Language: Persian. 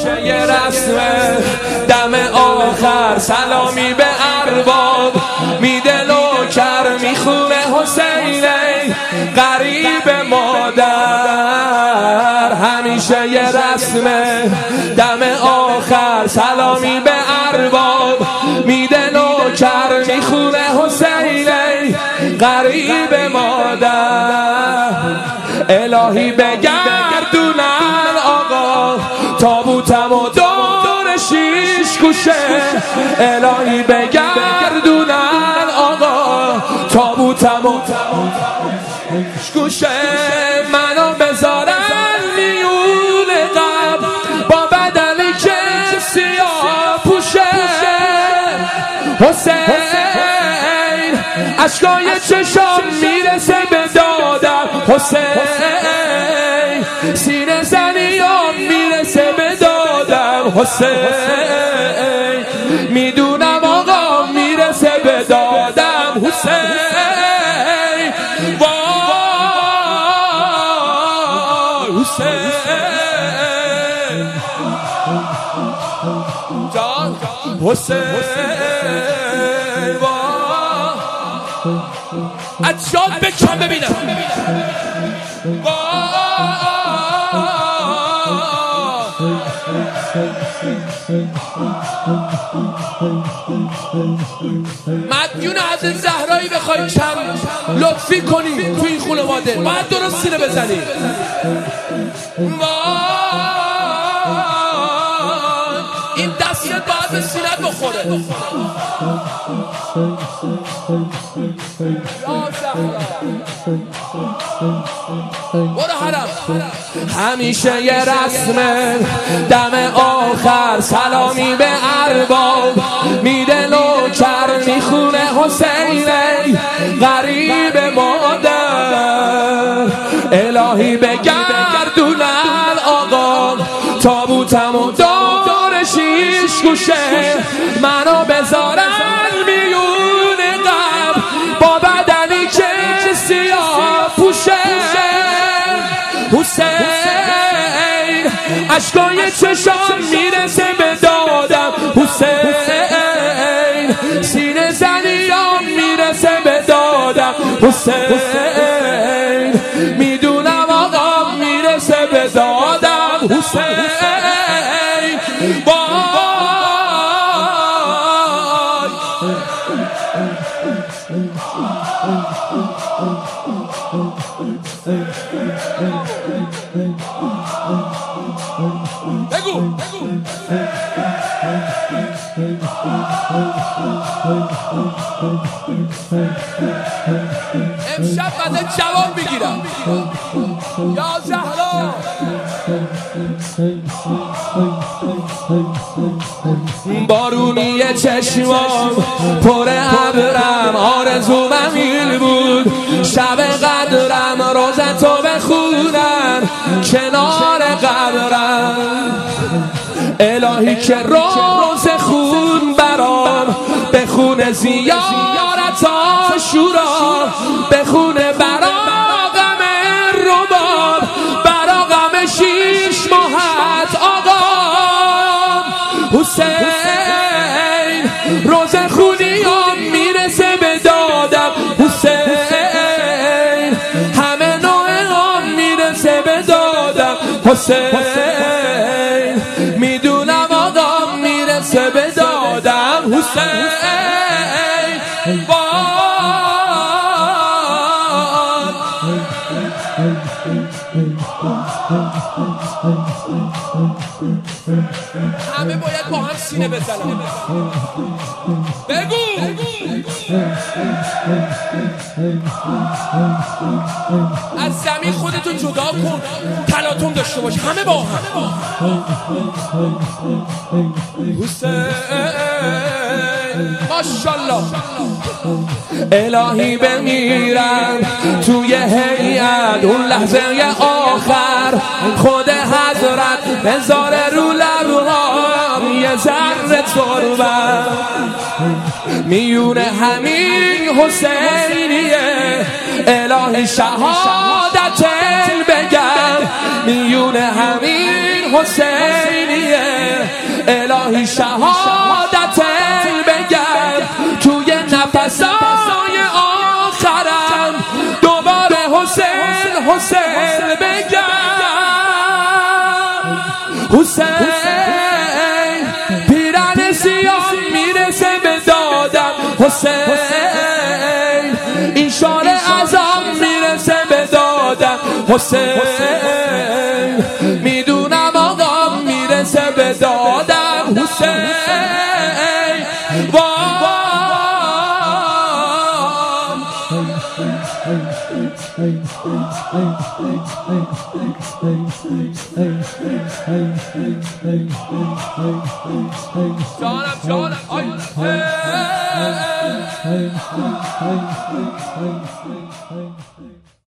همیشه یه رسمه دم آخر سلامی به ارباب میده نوکر میخونه حسینی غریب مادر. همیشه یه رسمه دم آخر سلامی به ارباب میده نوکر میخونه حسینی غریب مادر. الهی بگردونن آقا تابوتم و دور شیش گوشه. الهی بگردونن آقا تابوتم و شیش گوشه. منو بذارن میون قبر با بدنی که سیاه پوشه. حسین اشکای چشام میرسه به دادم. حسین سینه زنیام میرسه به دادم. حسین میدونم آقا میرسه به دادم. حسین وای حسین جان حسین از جان بکن ببینم. مدیون حضرت زهرایی بخوایم چند لطفی کنی تو این خانواده باید درست سینه بزنی. این دستت باید به سینت بخوره. برو حرم. همیشه یه رسمه دم آخر سلامی به ارباب میده نوکر میخونه حسینی غریب مادر. الهی بگردونن آقا تابوتم و دور شیش گوشه. منو بذارن میون قبر با بدنی که سیاه پوشه. حسین اشکای چشام میرسه به دادم. حسین سینه زنیام میرسه به دادم. حسین میدونم آقا میرسه به دادم. حسین بگو امشب من جواب میگیرم یا زهرا. بارونی چشمام پر ابرم آرزوم این بود شب قدرم روزتو بخونن کنار قبرم. الهی که روز خون برام بخونه زیارت آشورا بخونه براغم رباب براغم شیش ماهت آقا. حسین روز خونیام میرسه به دادم. حسین همه نوع هم میرسه به دادم. حسین میدونم آقا میرسه به دادم. حسین همه باید با هم سینه بزنم. بگو از زمین خودتو جدا کن تلاطم داشته باش. همه با هم. حسین ماشاءالله. الهی بمیرم توی هیئت اون لحظه آخر خود حضرت بذاره رو لبهام یه ذره تربت میونه همین حسینیه. الهی شهادت بگم میونه همین حسینیه. الهی شهادت بگرد توی نفسای آخرم، دوباره حسین حسین بگرد. حسین پیرن سیاه میرسه به دادم، حسین این شار عذاب میرسه به دادم، حسین میدونم آقا میرسه به دادم، حسین جانم